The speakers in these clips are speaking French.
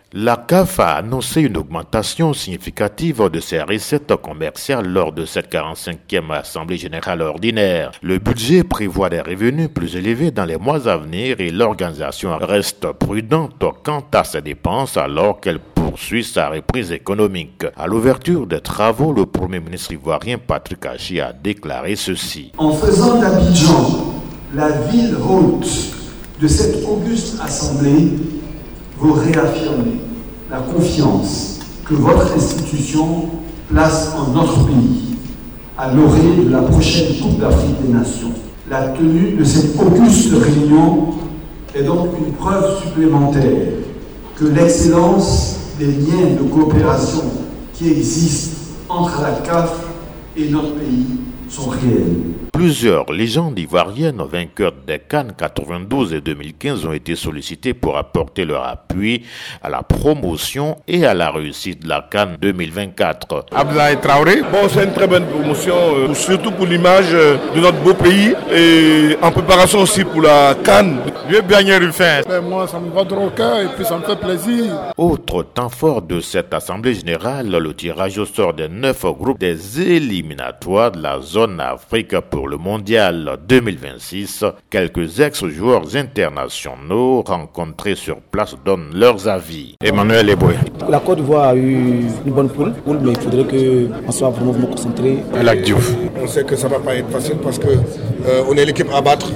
La CAF a annoncé une augmentation significative de ses recettes commerciales lors de cette 45e Assemblée générale ordinaire. Le budget prévoit des revenus plus élevés dans les mois à venir et l'organisation reste prudente quant à ses dépenses alors qu'elle poursuit sa reprise économique. À l'ouverture des travaux, le Premier ministre ivoirien Patrick Achi a déclaré ceci. En faisant d'Abidjan la ville hôte de cette auguste Assemblée, vous réaffirmez la confiance que votre institution place en notre pays à l'orée de la prochaine Coupe d'Afrique des Nations. La tenue de cette auguste réunion est donc une preuve supplémentaire que l'excellence des liens de coopération qui existent entre la CAF et notre pays sont réels. Plusieurs légendes ivoiriennes vainqueurs des CAN 92 et 2015 ont été sollicitées pour apporter leur appui à la promotion et à la réussite de la CAN 2024. Abdoulaye Traoré, c'est une très bonne promotion, surtout pour l'image de notre beau pays et en préparation aussi pour la CAN. Vieux Biagné Rufin. Moi, ça me va droit au cœur et puis ça me fait plaisir. Autre temps fort de cette Assemblée générale, le tirage au sort des 9 groupes des éliminatoires de la zone Afrique pour le mondial 2026. Quelques ex-joueurs internationaux rencontrés sur place donnent leurs avis. Emmanuel Eboué. La Côte d'Ivoire a eu une bonne poule, mais il faudrait qu'on soit vraiment concentré. Lac Diouf. On sait que ça ne va pas être facile parce qu'on est l'équipe à battre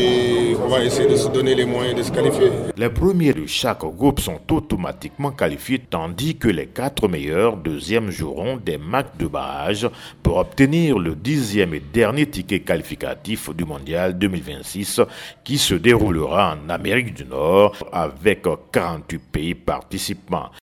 et on va essayer de se donner les moyens de se qualifier. Les premiers de chaque groupe sont automatiquement qualifiés tandis que les 4 meilleurs deuxièmes joueront des matchs de barrage pour obtenir le 10e et dernier ticket qualificatif du mondial 2026 qui se déroulera en Amérique du Nord avec 48 pays participants.